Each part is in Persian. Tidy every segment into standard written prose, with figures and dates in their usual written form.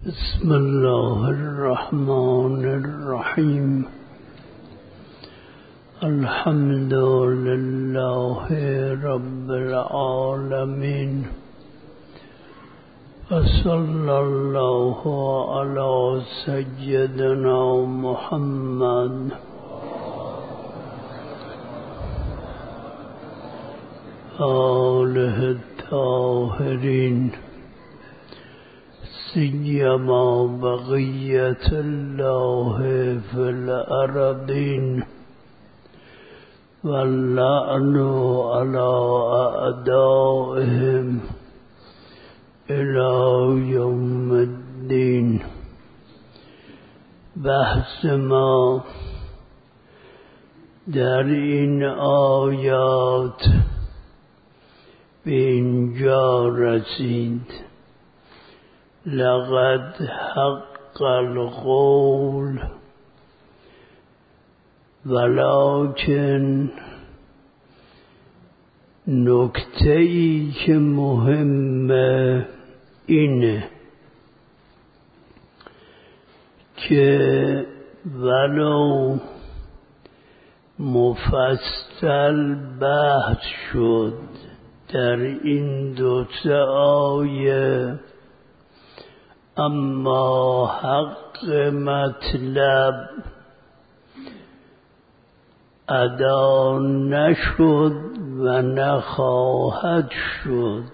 بسم الله الرحمن الرحيم. الحمد لله رب العالمين، وصلى الله على سيدنا محمد آله الطاهرين، سيما بقية الله في الأرضين، واللعن على أعدائهم إلى يوم الدين. بحث ما در این آیات به اینجا رسید. لقد حق القول ولكن نکته‌ای که مهمه اینه که ولو مفصل بحث شد در این دو آیه، اما حق مطلب ادا نشد و نخواهد شد.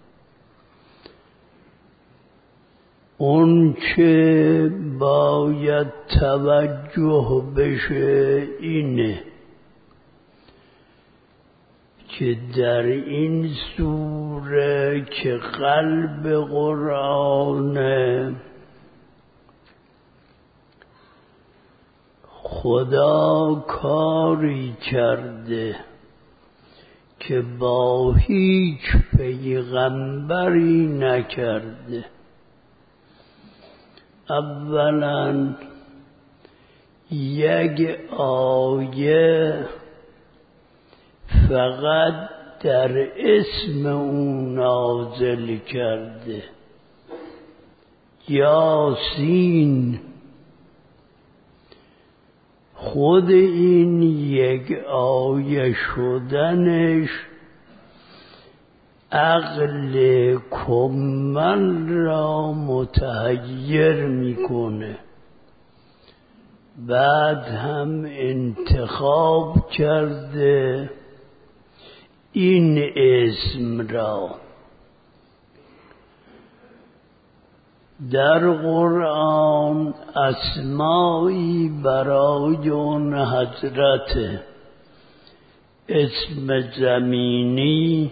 اون چه باید توجه بشه اینه که در این سوره که قلب قرآن، خدا کاری کرده که با هیچ پیغمبری نکرده. اولا یک آیه فقط در اسم او نازل کرده، یاسین. خود این یک آیه شدنش عقل کامل را متحیر میکنه. بعد هم انتخاب کرده این اسم را. در قرآن اسمایی برای اون حضرت، اسم زمینی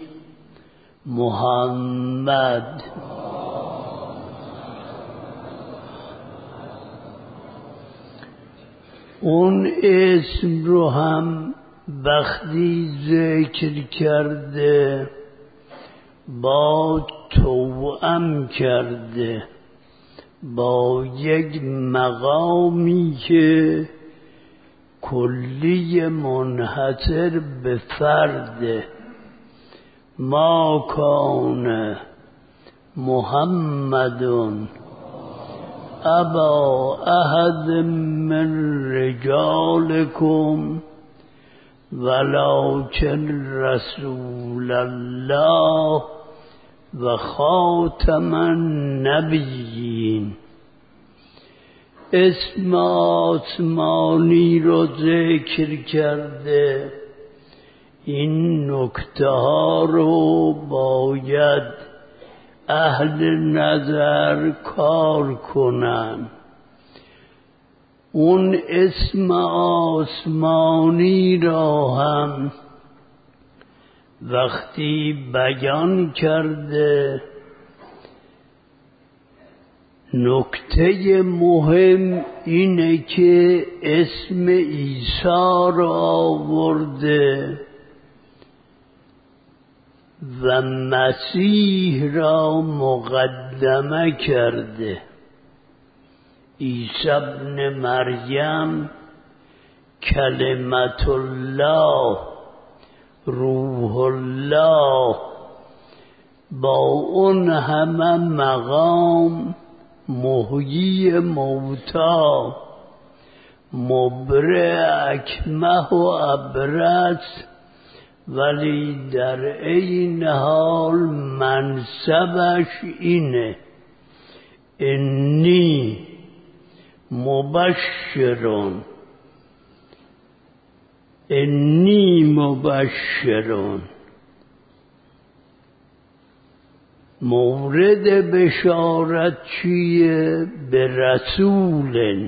محمد، اون اسم رو هم وقتی ذکر کرده با توأم کرده با یک مقامی که کلی منحصر به فرده. ما کان محمد ابا احد من رجالکم ولکن رسول الله و خاتم النبیین. اسم آسمانی رو ذکر کرده. این نکته ها رو باید اهل نظر کار کنن. اون اسم آسمانی را هم وقتی بیان کرده، نکته مهم اینه که اسم عیسی را آورده و مسیح را مقدمه کرده. عیسی ابن مریم کلمت الله، روح الله، با اون همه مقام محیی موتا، مبرئ اکمه و ابرص، ولی در عین حال منصبش اینه: انی مبشرون، انی مبشرون. مورد بشارت چیه؟ به رسول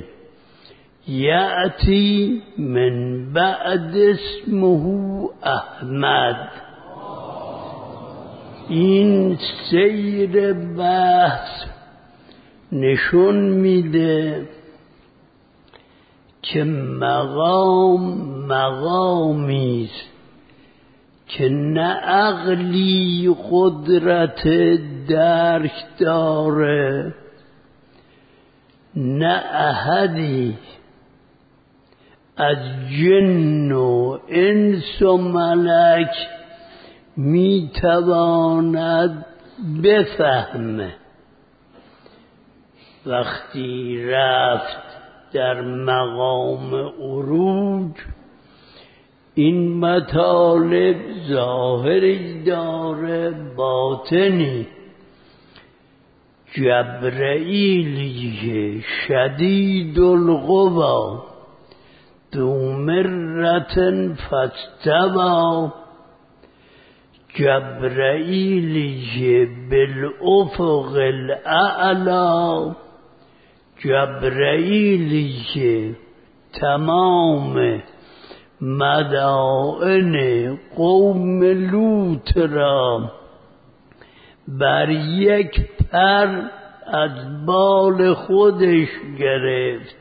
یأتی من بعد اسمه احمد. این سیر بحث نشون میده که مقامی است که نه عقلی قدرت درک داره، نه احدی از جن و انس و ملک میتواند بفهمه. وقتی رفت در مقام عروج، این مطالب ظاهری داره، باطنی. جبرئیلی شدید القوی ذو مرة فاستوی، جبرئیلی بالافق الاعلی، جبرئیلی که تمام مدائن قوم لوط را بر یک پر از بال خودش گرفت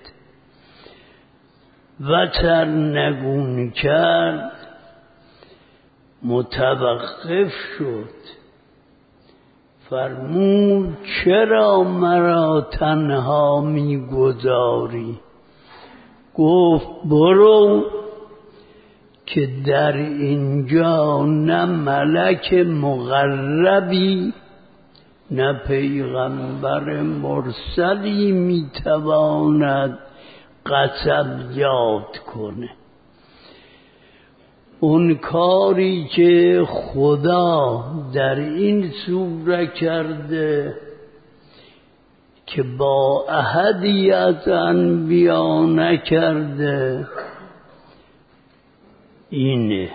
و سرنگون کرد، متوقف شد. فرمود چرا مرا تنها میگذاری؟ گفت برو که در اینجا نه ملک مقربی نه پیغمبر مرسلی میتواند قسم یاد کنه. اون کاری که خدا در این سوره کرده که با احدی از انبیا نکرده، اینه: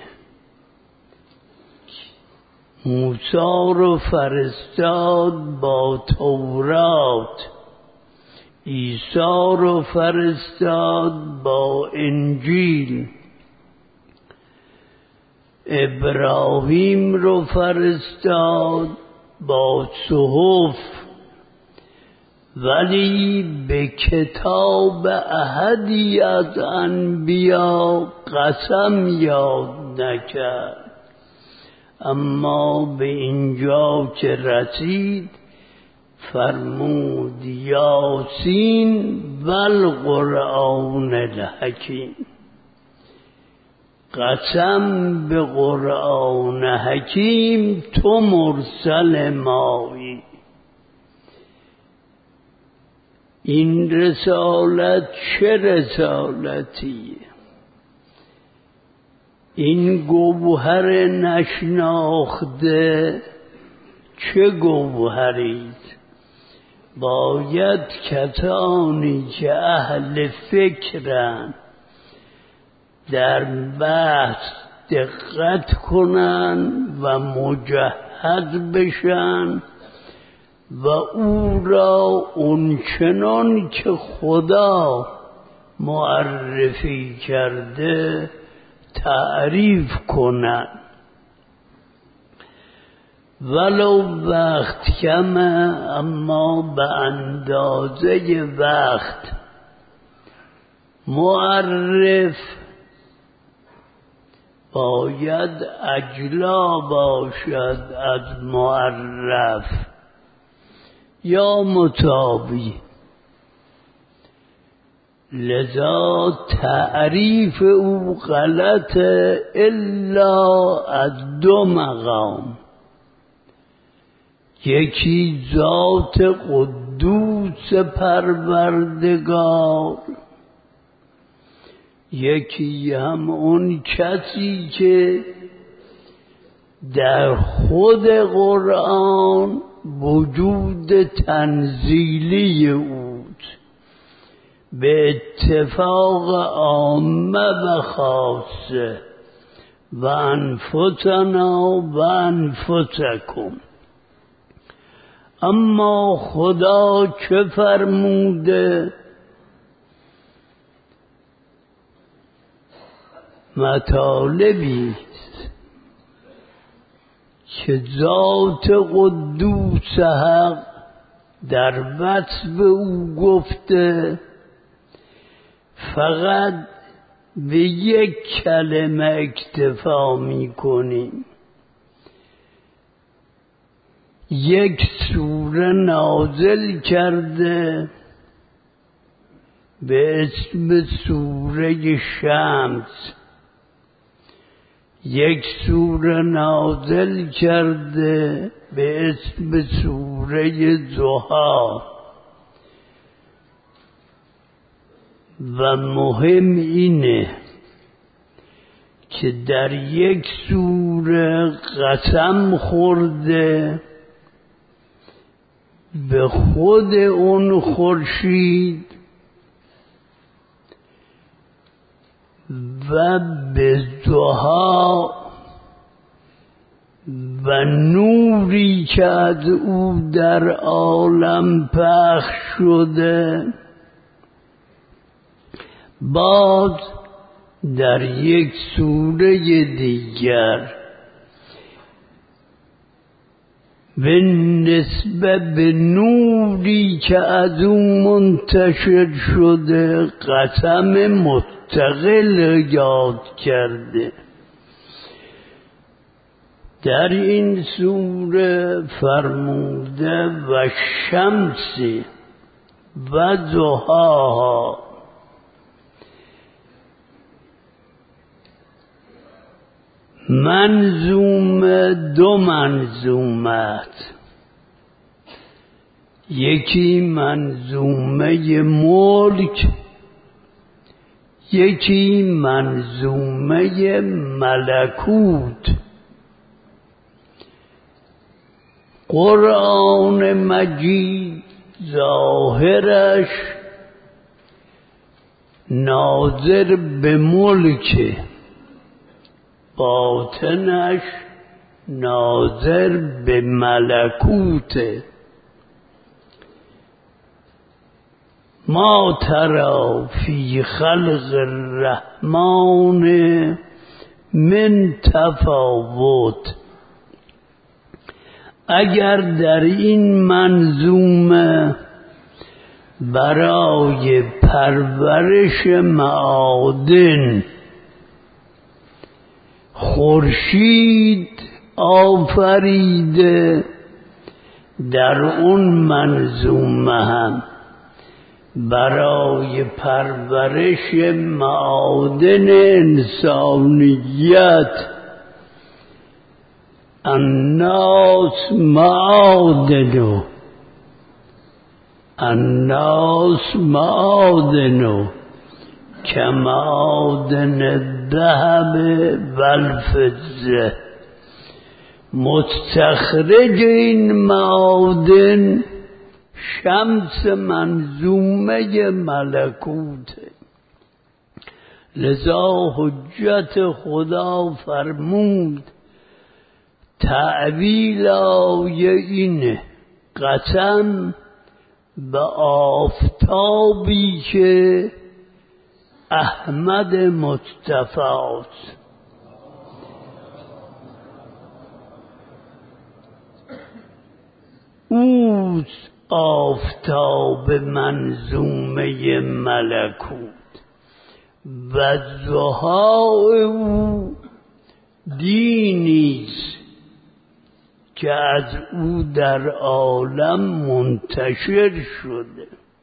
موسی رو فرستاد با تورات، عیسی رو فرستاد با انجیل، ابراهیم رو فرستاد با صحف، ولی به کتاب احدی از انبیا قسم یاد نکرد. اما به اینجا که رسید فرمود یاسین والقرآن الحکیم. قسم به قرآن حکیم، تو مرسل مایی. این رسالت چه رسالتیه؟ این گوهر نشناخته چه گوهرید؟ باید کسانی که اهل فکرن در بحث دقت کنن و مجهز بشن و او را اونچنان که خدا معرفی کرده تعریف کنن. ولو وقت کمه، اما به اندازه وقت. معرف باید اجلا باشد از معرف یا متابی. لذا تعریف او غلطه الا از دو مقام: یکی ذات قدوس پروردگار، یکی هم اون کسی که در خود قرآن وجود تنزیلی بود به اتفاق عامه و خاصه و انفسنا و انفسکم. اما خدا چه فرموده؟ مطالبی که ذات قدوس حق در وصف او گفته، فقط به یک کلمه اکتفا می کنیم. یک سوره نازل کرده به اسم سوره شمس، یک سوره نازل کرده به اسم سوره ضحی و مهم اینه که در یک سوره قسم خورده به خود اون خورشید و به ضحی و نوری که از او در عالم پخش شده. باز در یک سوره دیگر به نسبت به نوری که از او منتشر شده قسم مستقل یاد کرده. در این سوره فرموده و شمس و ضحاها. منظومه دو منظومت، یکی منظومه ملک، یکی منظومه ملکوت. قرآن مجید ظاهرش ناظر به ملک، باطنش ناظر به ملکوت. ما تری فی خلق الرحمن من تفاوت. اگر در این منظومه برای پرورش معادن خورشید آفریده، در اون منظومه هم برای پرورش معادن انسانیت الناس معادن، الناس معادن کمعادن الذهب والفضه. مستخرج این معادن شمس منظومه ملکوت. لذا حجت خدا فرمود تعبیل آیه اینه، قسم به آفتابی که احمد مصطفی است. اوست آفتاب منظومه ملکوت و ضحی او دینیست که از او در عالم منتشر شده.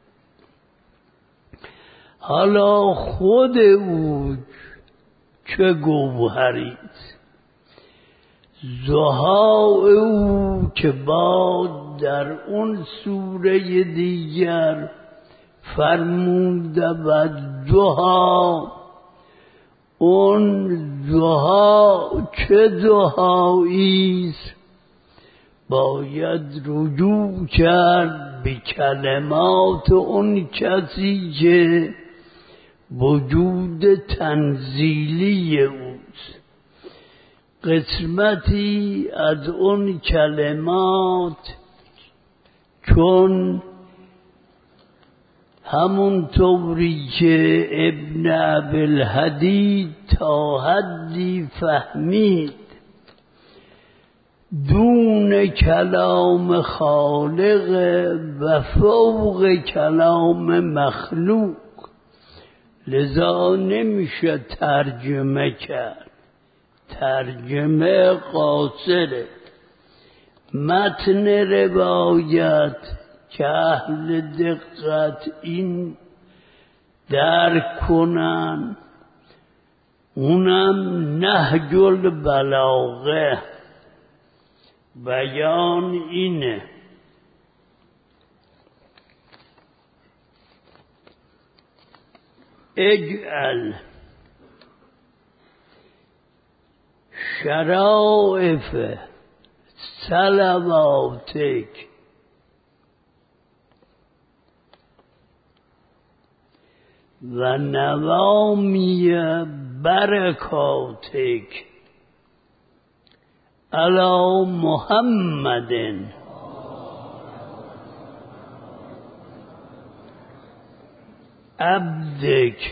حالا خود او چه گوهریست؟ ضحا او که باد در اون سوره دیگر فرموده و ضحا، اون ضحا چه ضحاییست؟ باید رجوع کرد به کلمات اون کسی که وجود تنزیلی اوست. قسمتی از اون کلمات چون همون طوری که ابن ابوالحدید تا حدی فهمید دون کلام خالق و فوق کلام مخلوق، لذا نمیشه ترجمه کرد. ترجمه قاصره. متن روایت که اهل دقت این درک کنن، اونم نهج البلاغه. بیان اینه: اجعل شرائف صلواتک و نوامی برکاتک علی محمد عبدک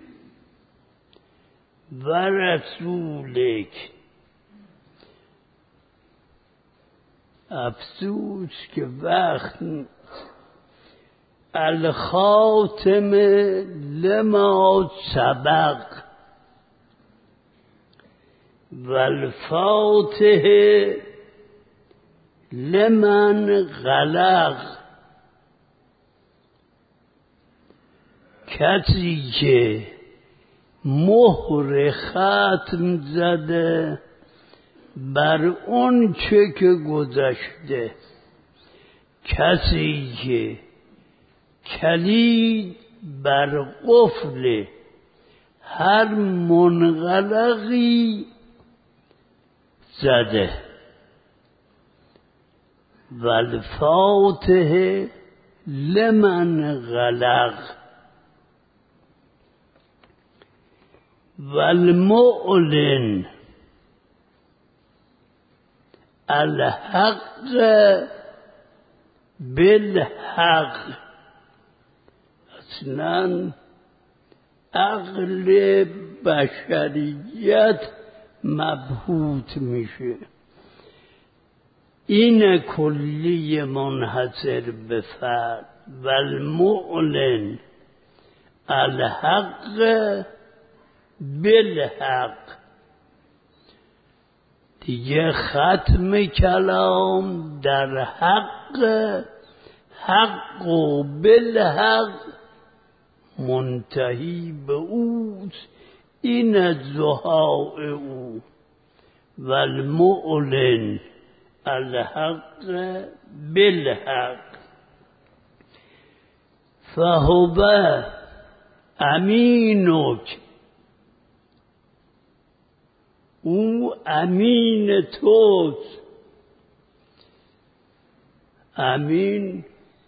و رسولک. افسوس که وقت الخاتم لما سبق و الفاتح لمن غلق. کسی که مهر ختم زده بر اون چه که گذشته، کسی که کلید بر قفل هر منغلقی زده، و الفاتح لمن غلق و المعلن الحق بالحق. اصلا عقل بشریت مبهوت میشه. این کلی منحصر به فرد و المعلن الحق بالحق. دیگه ختم کلام در حق، حق و بالحق منتهی به اوست. این ضحا او و المعلن الحق بالحق. فهو امینک، او امین توست. امین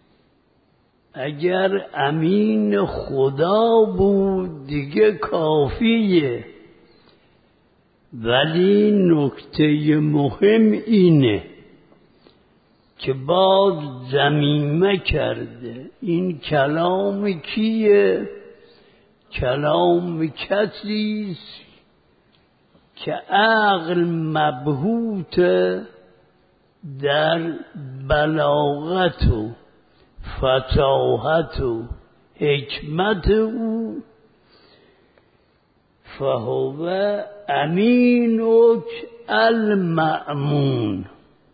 اگر امین خدا بود دیگه کافیه، ولی نکته مهم اینه که باز ضمیمه کرده. این کلام کیه؟ کلام کسیست که عقل مبهوت در بلاغت و فصاحت و حکمت او. فهو امینک المأمون.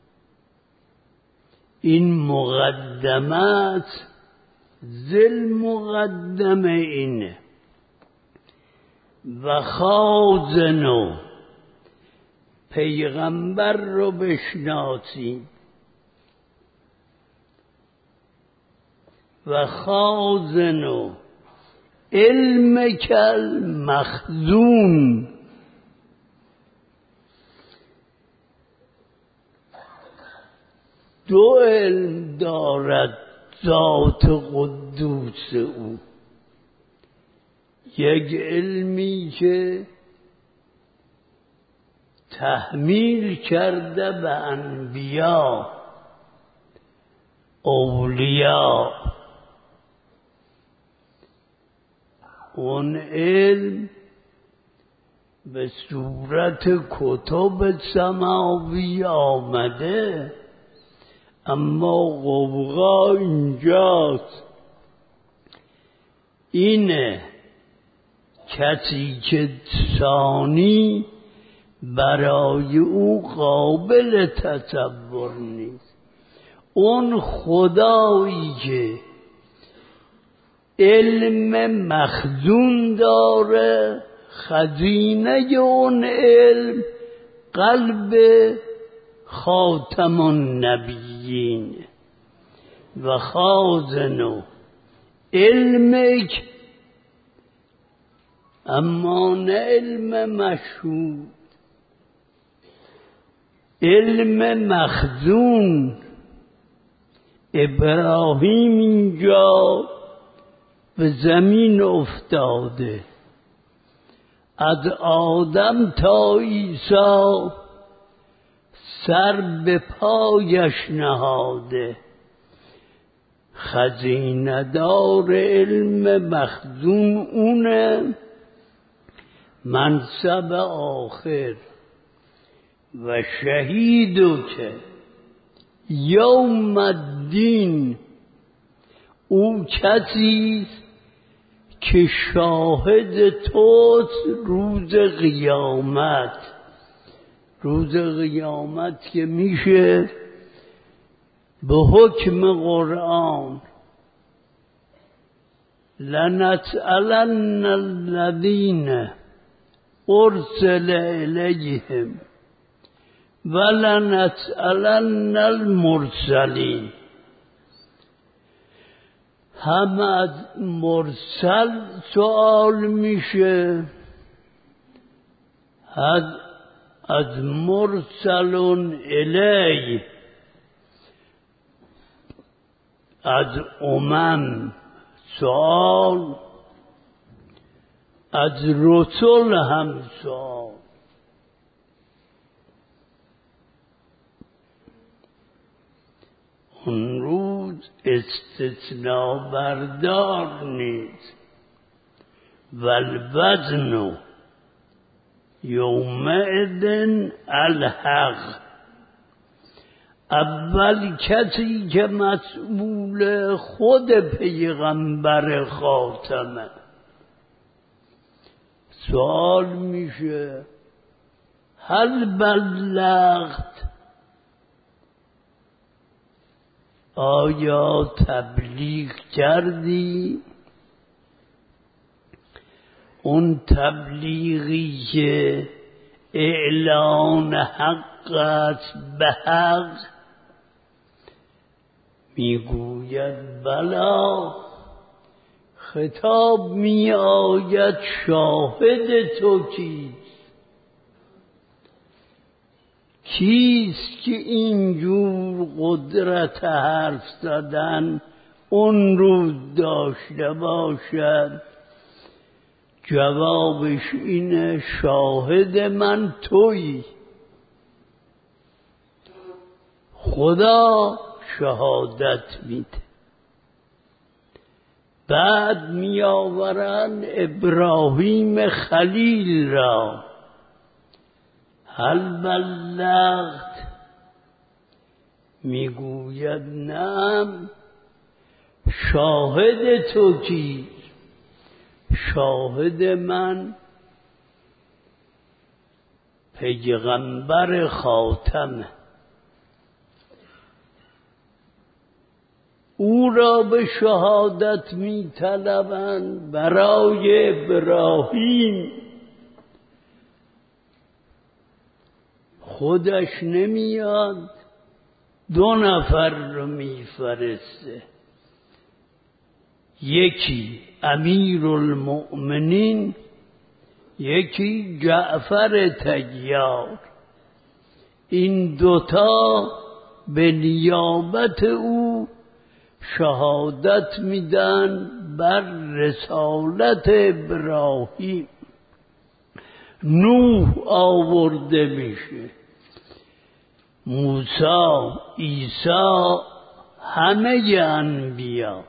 این مقدمات ذل مقدمه اینه. و خازنو، پیغمبر رو بشناسیم. و خازن علم کل مخزون، دو علم دارد ذات قدوس او. یک علمی که تحمیل کرده به انبیا اولیا، اون علم به صورت کتب سماوی آمده، اما غوغا اینجاست. اینه کسی که ثانی برای او قابل تصور نیست. اون خدایی که علم مخزون داره، خزینه اون علم قلب خاتم النبیین. و خازن علمک، اما نه علم مشهود، علم مخزون. ابراهیم اینجا به زمین افتاده، از آدم تا عیسی سر به پایش نهاده. خزینه دار علم مخزون اونه. منصب آخر و شهیدو که یوم الدین، او کسیست که شاهد توست روز قیامت. روز قیامت که میشه به حکم قرآن لنسألن الذین ارسل الیهم ولنسألن المرسلین. هم از مرسل سوال میشه، از مرسلون الی، از سوال، از رسول هم سوال. اون روز استثناء بردار نیست. والوزن یومئذ الحق. اول کسی که مسئول خود پیغمبر خاتمه. سوال میشه هل بلغت؟ آیا تبلیغ کردی؟ اون تبلیغی که اعلان حق است به حق، میگوید بلا. خطاب می آید شاهد تو کیست که اینجور قدرت حرف زدن اون روز داشته باشد؟ جوابش اینه شاهد من تویی. خدا شهادت میده. بعد می آورن ابراهیم خلیل را. هل بلغت؟ میگوید نعم. شاهد تو کی؟ شاهد من پیغمبر خاتمه. او را به شهادت می طلبند برای ابراهیم. خودش نمیاد، 2 نفر رو میفرسته. یکی امیرالمؤمنین، یکی جعفر طیار. این 2 به نیابت او شهادت میدن بر رسالت ابراهیم. نوح آورده میشه، موسی، عیسی، همه انبیا.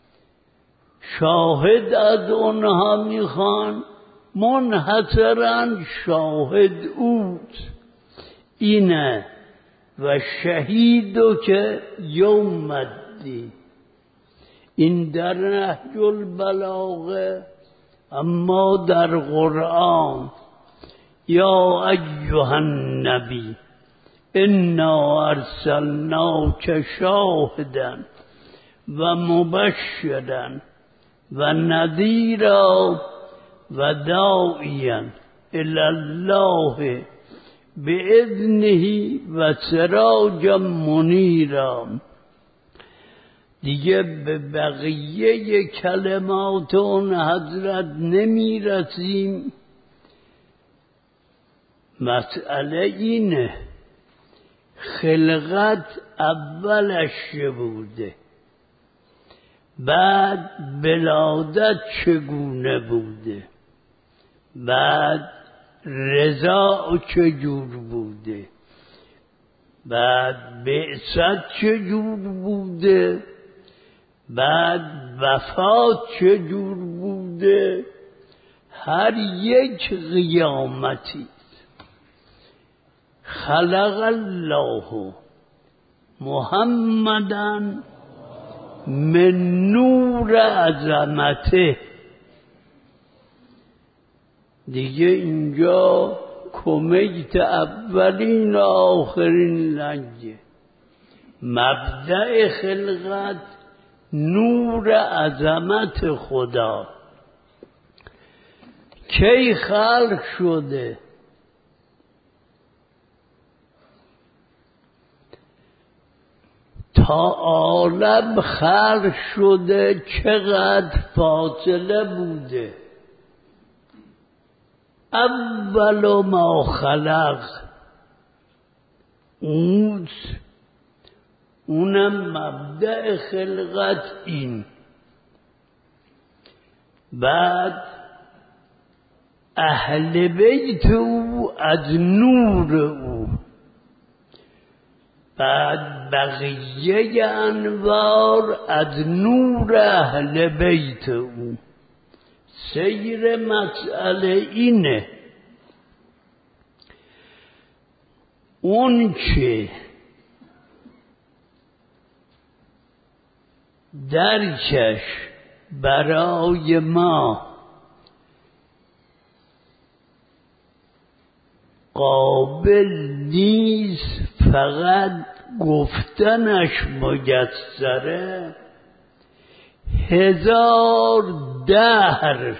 شاهد از اونها میخوان، منحصرا شاهد اوست. اینه و شهیدو که یوم الدین. این در نهج البلاغه. اما در قرآن یا ایها النبی انا ارسلناک شاهدا و مبشرا و نذیرا و داعیا الی الله باذنه و سراجا منیرا. دیگه به بقیه کلمات اون حضرت نمی رسیم. مسئله اینه خلقت اولش چه بوده، بعد ولادت چگونه بوده، بعد رضا چجور بوده، بعد بعثت چجور بوده، بعد وفات چجور بوده. هر یک قیامتی. خلق الله محمدا من نور عظمته. دیگه اینجا کمیت اولین و آخرین لنگه. مبدأ خلقت نور عظمت خدا. کی خلق شده؟ تا عالم خلق شده چقدر فاصله بوده. اول ما خلق اونم مبدأ خلقت این. بعد اهل بیت او از نور او، بعد بقیه انوار از نور اهل بیت او. سیر مسئله اینه اون که درکش برای ما قابل نیست، فقط گفتنش میسره. 1000 دهر.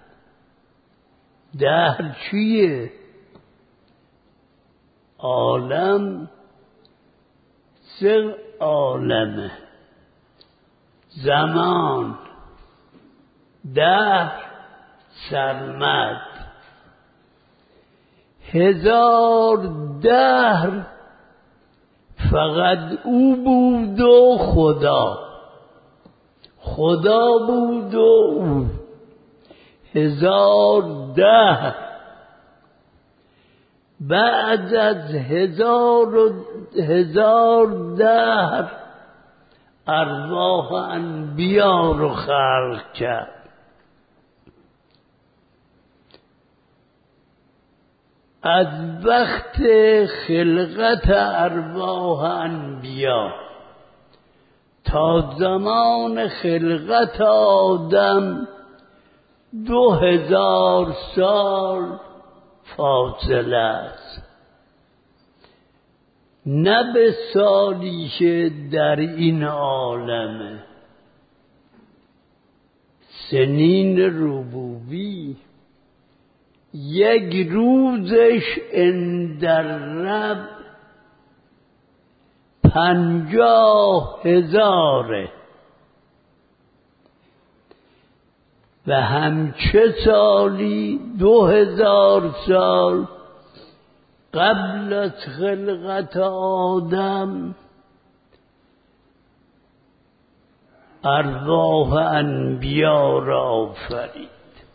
دهر چیه؟ عالم 3 عالمه. زمان، دهر، سرمد. 1000 دهر فقط او بود و خدا بود و او. 1000 دهر. بعد از 1000 دهر ارواح انبیا رو خلق کرد. از وقت خلقت ارواح انبیا تا زمان خلقت آدم 2000 سال فاصله است. نه به سالی که در این عالمه. سنین ربوبی یک روزش اندرب 50,000 و همچه سالی 2000 سال قبل از خلقت آدم ارواح انبیا را آفرید.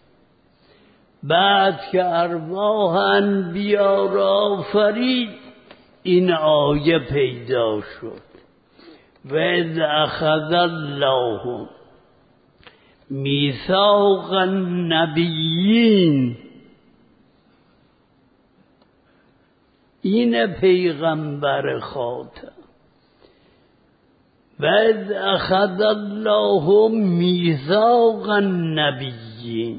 بعد که ارواح انبیا را آفرید این آیه پیدا شد: و اذ اخذ الله میثاق النبیین. این پیغمبر خاتم. و اذ اخذ الله میثاق النبیین،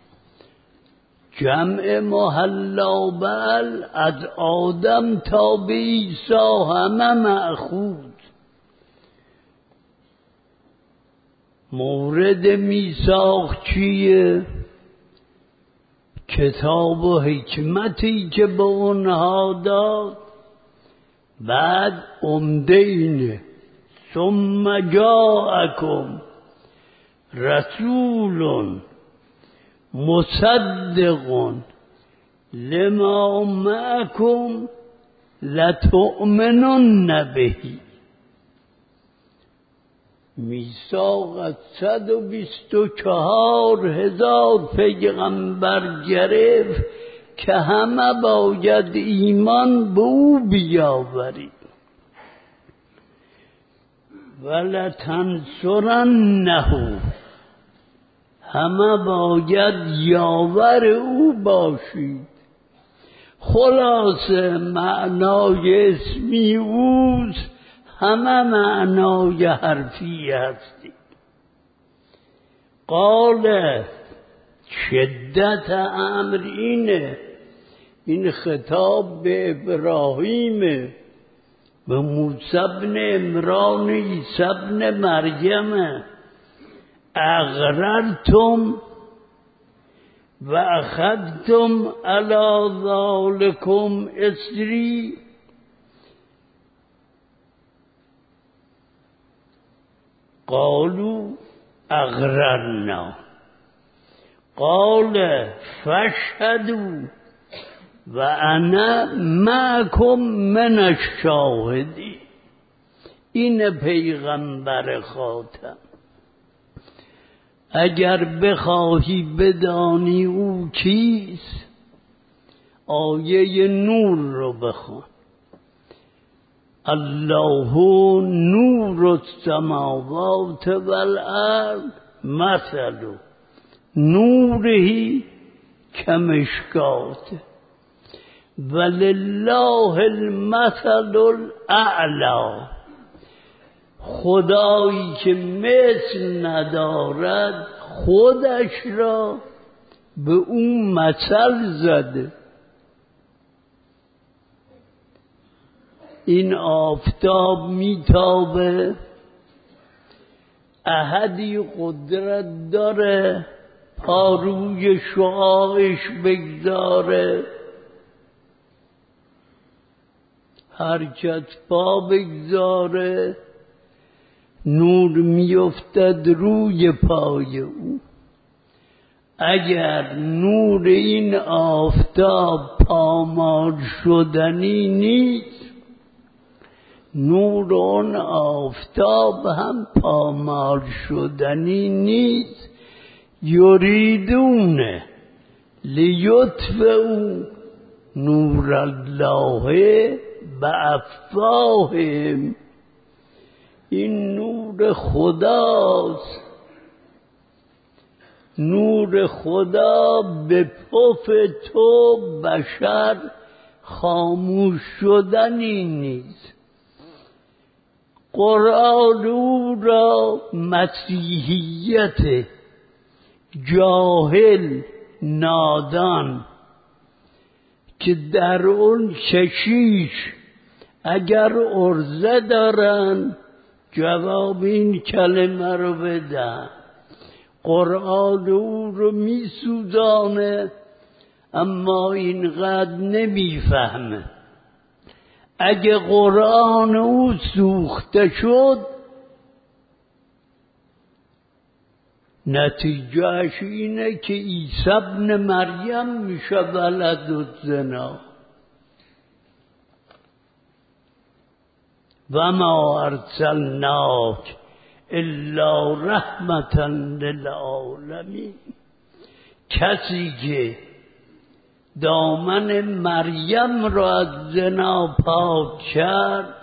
جمع محلا بل از آدم تا به عیسی همه مأخوذ. مورد میثاق چیه؟ کتاب و حکمتی که به اونها داد. بعد عمده اینه: ثم جاءکم رسول مصدق لما معکم لتؤمنن به. میثاق از 124,000 پیغمبر گرفت که همه باید ایمان به او بیاورید. ولتنصرنه، همه باید یاور او باشید. خلاصه معنای اسمی اوست، همه معنای حرفی هستی. قال شدت امر اینه، این خطاب به ابراهیم، به موسی بن عمران، عیسی بن مریم. اغررتم و اخذتم علی ذالکم اسری. قالوا اغررنا. قال فاشهدوا و انا معکم من الشاهدین. این پیغمبر خاتم. اگر بخواهی بدانی او کیست، آیه نور رو بخوان: الله نور السماوات والارض مثل نوره کمشکات ولله المثل الاعلی. خدایی که مثل ندارد خودش را به اون مثل زده. این آفتاب میتابه، احدی قدرت داره پاروی شعاعش بگذاره؟ هرکت پا بگذاره نور میافتد روی پای او. اگر نور این آفتاب پامال شدنی نیست، نور اون آفتاب هم پامال شدنی نیست. یریدون لیطفئوا نور الله بافواههم. این نور خداست. نور خدا به پف تو بشر خاموش شدنی نیست. قرآن او را مسیحیت جاهل نادان که در اون کشیش اگر عرضه دارن جواب این کلمه رو بدن. قرآن او رو می سوزانه، اما اینقدر نمیفهمه. اگه قرآن او سوخته شد نتیجهش اینه که عیسی ابن مریم میشه ولد الزنا. و ما ارسلناک الا رحمتا للعالمین. کسی که دامن مریم را از زنا پاک کرد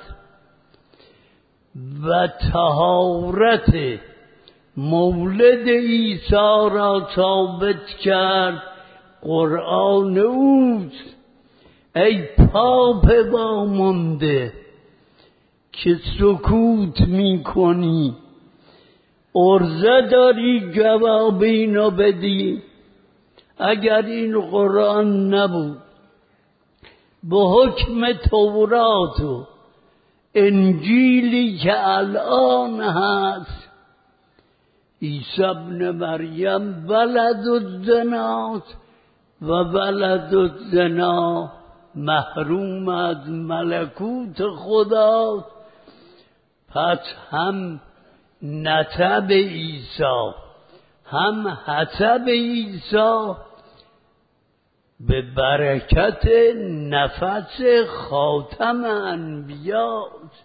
و طهارت مولد عیسی را ثابت کرد قرآن اوست. ای پاپ وامانده که سکوت میکنی، عرضه داری جواب اینو بدی؟ اگر این قرآن نبود به حکم تورات و انجیلی که الان هست عیسی ابن مریم ولد الزناست و ولد الزنا محروم از ملکوت خداست. پس هم نسب عیسی هم حسب عیسی به برکت نفس خاتم انبیاست.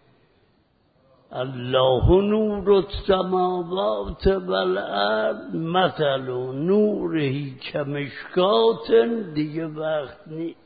الله نور السماوات والارض مثل نوره کمشکات. دیگه وقت نیست.